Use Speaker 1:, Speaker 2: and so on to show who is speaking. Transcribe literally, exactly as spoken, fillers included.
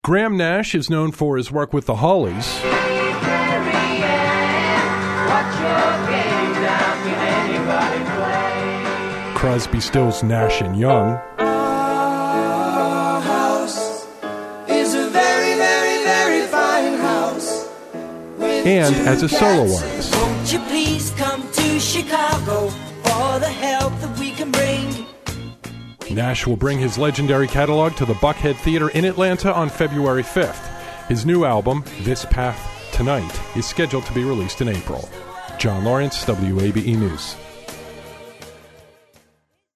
Speaker 1: Graham Nash is known for his work with the Hollies. Crosby, Stills, Nash and Young.
Speaker 2: Our house is a very, very, very fine house.
Speaker 1: And as a solo artist.
Speaker 2: Won't you please come to Chicago for the help that we can bring?
Speaker 1: Nash will bring his legendary catalog to the Buckhead Theater in Atlanta on February fifth. His new album, This Path Tonight, is scheduled to be released in April. John Lawrence, W A B E News.